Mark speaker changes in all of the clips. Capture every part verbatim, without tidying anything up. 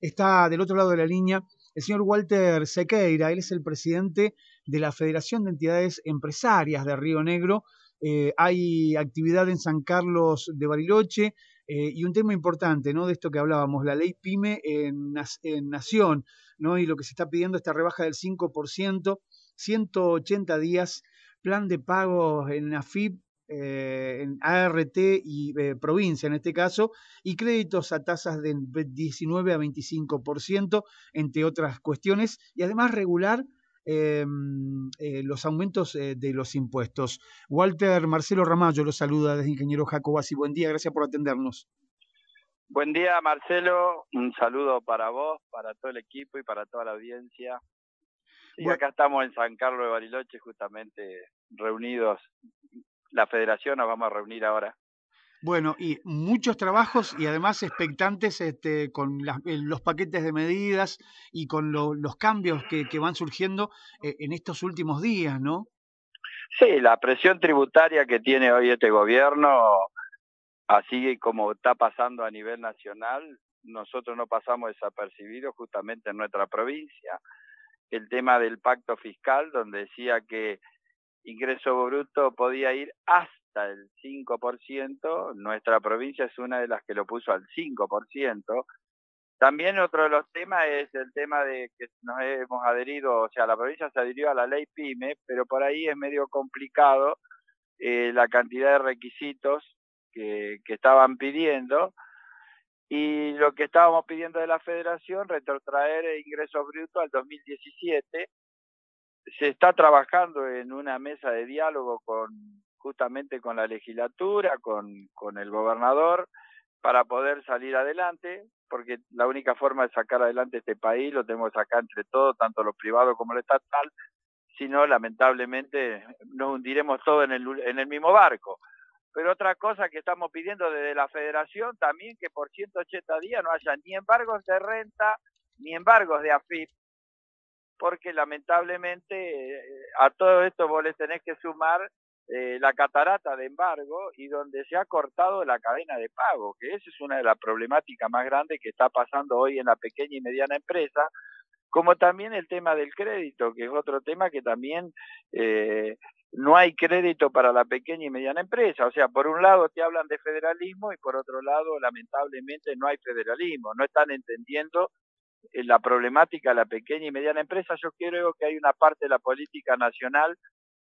Speaker 1: está del otro lado de la línea el señor Walter Sequeira. Él es el presidente de la Federación de Entidades Empresarias de Río Negro. Eh, hay actividad en San Carlos de Bariloche eh, y un tema importante, ¿no? De esto que hablábamos, la ley PYME en, en Nación, ¿no? Y lo que se está pidiendo, esta rebaja del cinco por ciento, ciento ochenta días, plan de pagos en AFIP, eh, en A R T y eh, provincia en este caso, y créditos a tasas de diecinueve a veinticinco por ciento, entre otras cuestiones, y además regular eh, eh, los aumentos eh, de los impuestos. Walter, Marcelo Ramallo lo saluda desde Ingeniero Jacobasi. Buen día, gracias por atendernos.
Speaker 2: Buen día, Marcelo. Un saludo para vos, para todo el equipo y para toda la audiencia. Sí, bueno, acá estamos en San Carlos de Bariloche, justamente reunidos. La federación nos vamos a reunir ahora.
Speaker 1: Bueno, y muchos trabajos y además expectantes este, con las, los paquetes de medidas y con lo, los cambios que, que van surgiendo eh, en estos últimos días, ¿no?
Speaker 2: Sí, la presión tributaria que tiene hoy este gobierno, así como está pasando a nivel nacional, nosotros no pasamos desapercibidos justamente en nuestra provincia. El tema del pacto fiscal, donde decía que ingreso bruto podía ir hasta el cinco por ciento, nuestra provincia es una de las que lo puso al cinco por ciento. También otro de los temas es el tema de que nos hemos adherido, o sea, la provincia se adhirió a la ley PYME, pero por ahí es medio complicado eh, la cantidad de requisitos que, que estaban pidiendo, y lo que estábamos pidiendo de la federación, retrotraer el ingreso bruto al dos mil diecisiete. Se está trabajando en una mesa de diálogo con justamente con la legislatura, con, con el gobernador, para poder salir adelante, porque la única forma de sacar adelante este país lo tenemos que sacar entre todos, tanto lo privado como lo estatal, si no, lamentablemente, nos hundiremos todos en el, en el mismo barco. Pero otra cosa que estamos pidiendo desde la federación también, que por ciento ochenta días no haya ni embargos de renta, ni embargos de AFIP, porque lamentablemente eh, a todo esto vos le tenés que sumar eh, la catarata de embargo y donde se ha cortado la cadena de pago, que esa es una de las problemáticas más grandes que está pasando hoy en la pequeña y mediana empresa, como también el tema del crédito, que es otro tema que también eh, no hay crédito para la pequeña y mediana empresa. O sea, por un lado te hablan de federalismo y por otro lado, lamentablemente, no hay federalismo. No están entendiendo la problemática de la pequeña y mediana empresa. Yo creo que hay una parte de la política nacional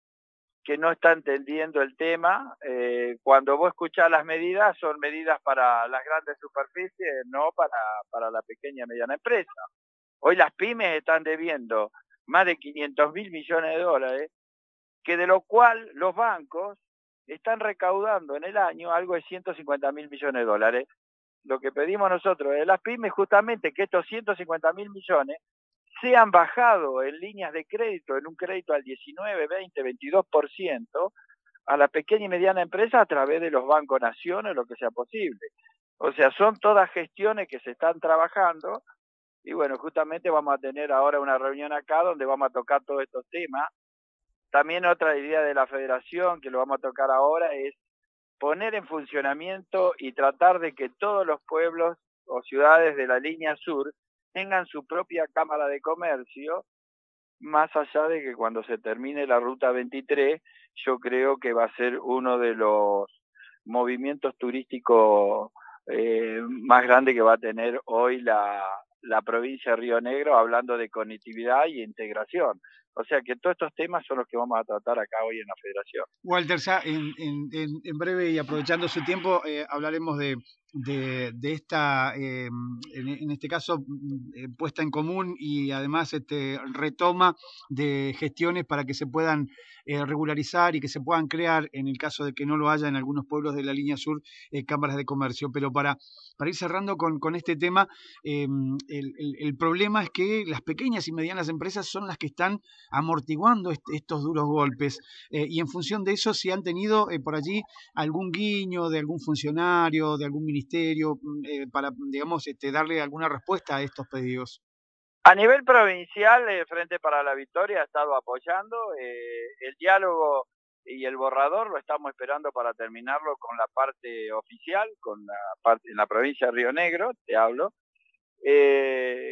Speaker 2: que no está entendiendo el tema. Eh, cuando vos escuchás las medidas, son medidas para las grandes superficies, no para, para la pequeña y mediana empresa. Hoy las pymes están debiendo más de quinientos mil millones de dólares, que de lo cual los bancos están recaudando en el año algo de ciento cincuenta mil millones de dólares. Lo que pedimos nosotros de las pymes justamente que estos ciento cincuenta mil millones sean bajados en líneas de crédito, en un crédito al diecinueve, veinte, veintidós por ciento a la pequeña y mediana empresa a través de los bancos nación o lo que sea posible. O sea, son todas gestiones que se están trabajando y bueno, justamente vamos a tener ahora una reunión acá donde vamos a tocar todos estos temas. También otra idea de la federación que lo vamos a tocar ahora es poner en funcionamiento y tratar de que todos los pueblos o ciudades de la línea sur tengan su propia cámara de comercio, más allá de que cuando se termine la ruta veintitrés, yo creo que va a ser uno de los movimientos turísticos eh, más grandes que va a tener hoy la, la provincia de Río Negro, hablando de conectividad y integración. O sea que todos estos temas son los que vamos a tratar acá hoy en la federación.
Speaker 1: Walter, ya en, en, en breve y aprovechando su tiempo, eh, hablaremos de, de, de esta, eh, en, en este caso, eh, puesta en común y además este, retoma de gestiones para que se puedan eh, regularizar y que se puedan crear, en el caso de que no lo haya en algunos pueblos de la línea sur, eh, cámaras de comercio. Pero para, para ir cerrando con, con este tema, eh, el, el, el problema es que las pequeñas y medianas empresas son las que están amortiguando est estos duros golpes. Eh, y en función de eso, si han tenido eh, por allí algún guiño de algún funcionario, de algún ministerio, eh, para, digamos, este, darle alguna respuesta a estos pedidos.
Speaker 2: A nivel provincial, el Frente para la Victoria ha estado apoyando. Eh, el diálogo y el borrador lo estamos esperando para terminarlo con la parte oficial, con la parte en la provincia de Río Negro, te hablo. Eh,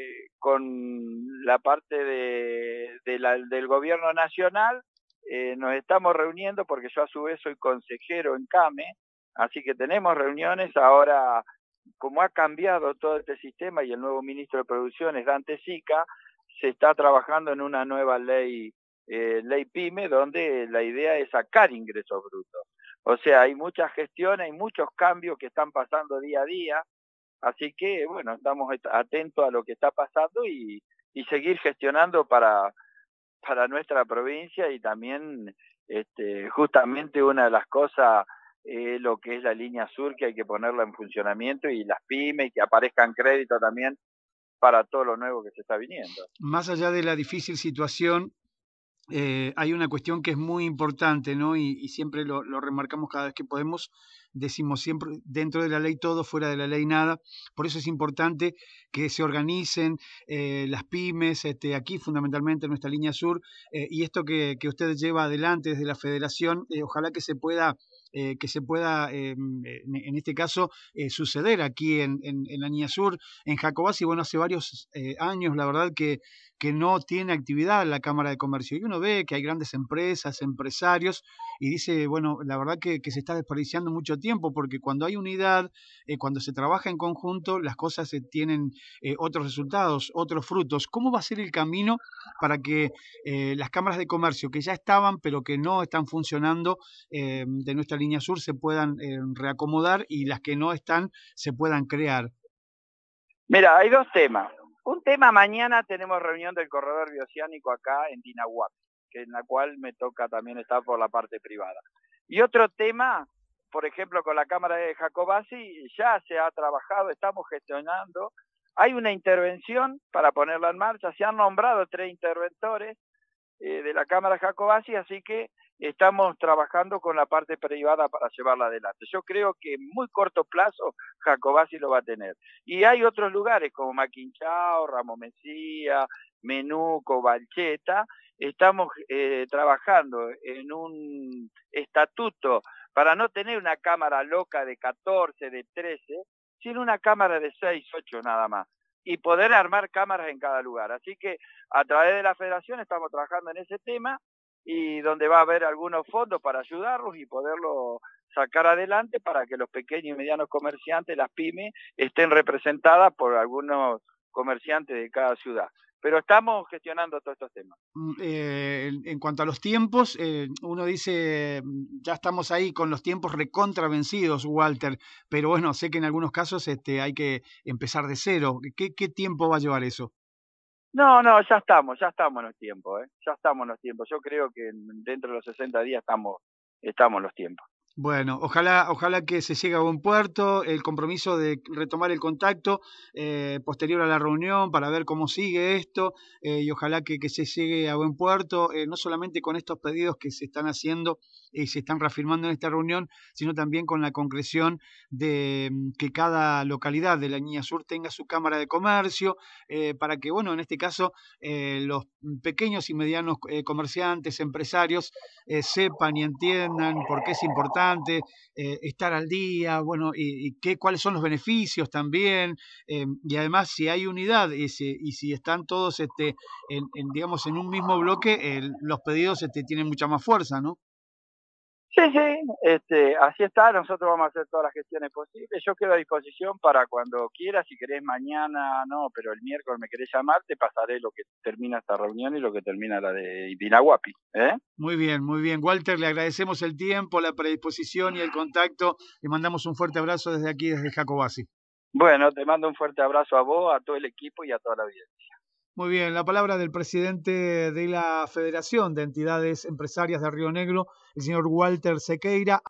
Speaker 2: con la parte de, de la, del gobierno nacional, eh, nos estamos reuniendo porque yo a su vez soy consejero en CAME, así que tenemos reuniones ahora. Como ha cambiado todo este sistema y el nuevo ministro de Producción es Dante Sica, se está trabajando en una nueva ley, eh, ley PYME, donde la idea es sacar ingresos brutos. O sea, hay muchas gestiones, hay muchos cambios que están pasando día a día, así que, bueno, estamos atentos a lo que está pasando y, y seguir gestionando para, para nuestra provincia y también este, justamente una de las cosas eh, lo que es la línea sur, que hay que ponerla en funcionamiento, y las pymes, y que aparezcan créditos también para todo lo nuevo que se está viniendo.
Speaker 1: Más allá de la difícil situación, eh, hay una cuestión que es muy importante, ¿no? Y, y siempre lo, lo remarcamos cada vez que podemos, decimos siempre, dentro de la ley todo, fuera de la ley nada. Por eso es importante que se organicen eh, las pymes, este, aquí fundamentalmente en nuestra línea sur, eh, y esto que, que usted lleva adelante desde la federación, eh, ojalá que se pueda Eh, que se pueda, eh, en, en este caso, eh, suceder aquí en, en, en la Línea Sur, en Jacobasi. Bueno, hace varios eh, años, la verdad, que, que no tiene actividad la Cámara de Comercio. Y uno ve que hay grandes empresas, empresarios, y dice, bueno, la verdad que, que se está desperdiciando mucho tiempo, porque cuando hay unidad, eh, cuando se trabaja en conjunto, las cosas eh, tienen eh, otros resultados, otros frutos. ¿Cómo va a ser el camino para que eh, las cámaras de comercio que ya estaban, pero que no están funcionando eh, de nuestra línea sur, se puedan eh, reacomodar y las que no están se puedan crear?
Speaker 2: Mira, hay dos temas. Un tema, mañana tenemos reunión del corredor bioceánico acá en Dinahuapi, que en la cual me toca también estar por la parte privada. Y otro tema, por ejemplo, con la Cámara de Jacobasi, ya se ha trabajado, estamos gestionando, hay una intervención para ponerla en marcha, se han nombrado tres interventores eh, de la Cámara de Jacobasi, así que estamos trabajando con la parte privada para llevarla adelante. Yo creo que en muy corto plazo Jacobasi lo va a tener. Y hay otros lugares como Maquinchao, Ramos Mejía, Menuco, Balcheta. Estamos eh, trabajando en un estatuto para no tener una cámara loca de catorce, de trece, sino una cámara de seis, ocho nada más, y poder armar cámaras en cada lugar. Así que a través de la federación estamos trabajando en ese tema, y donde va a haber algunos fondos para ayudarlos y poderlo sacar adelante para que los pequeños y medianos comerciantes, las pymes, estén representadas por algunos comerciantes de cada ciudad. Pero estamos gestionando todos estos temas.
Speaker 1: Eh, en, en cuanto a los tiempos, eh, uno dice, ya estamos ahí con los tiempos recontra vencidos, Walter, pero bueno, sé que en algunos casos este, hay que empezar de cero. ¿Qué, qué tiempo va a llevar eso?
Speaker 2: No, no, ya estamos, ya estamos en los tiempos, ¿eh? Ya estamos en los tiempos. Yo creo que dentro de los sesenta días estamos, estamos en los tiempos.
Speaker 1: Bueno, ojalá, ojalá que se llegue a buen puerto, el compromiso de retomar el contacto eh, posterior a la reunión para ver cómo sigue esto eh, y ojalá que, que se llegue a buen puerto, eh, no solamente con estos pedidos que se están haciendo y se están reafirmando en esta reunión, sino también con la concreción de mm, que cada localidad de la Línea Sur tenga su cámara de comercio, eh, para que, bueno, en este caso, eh, los pequeños y medianos eh, comerciantes, empresarios, eh, sepan y entiendan por qué es importante Eh, estar al día, bueno, y, y qué, cuáles son los beneficios también, eh, y además si hay unidad y si, y si están todos este, en, en, digamos, en un mismo bloque, eh, los pedidos este, tienen mucha más fuerza, ¿no?
Speaker 2: Sí, sí, este, así está, nosotros vamos a hacer todas las gestiones posibles. Yo quedo a disposición para cuando quieras, si querés mañana, no, pero el miércoles me querés llamar, te pasaré lo que termina esta reunión y lo que termina la de Dinahuapi, ¿eh?
Speaker 1: Muy bien, muy bien. Walter, le agradecemos el tiempo, la predisposición y el contacto. Le mandamos un fuerte abrazo desde aquí, desde Jacobasi.
Speaker 2: Bueno, te mando un fuerte abrazo a vos, a todo el equipo y a toda la audiencia.
Speaker 1: Muy bien, la palabra del presidente de la Federación de Entidades Empresarias de Río Negro, el señor Walter Sequeira.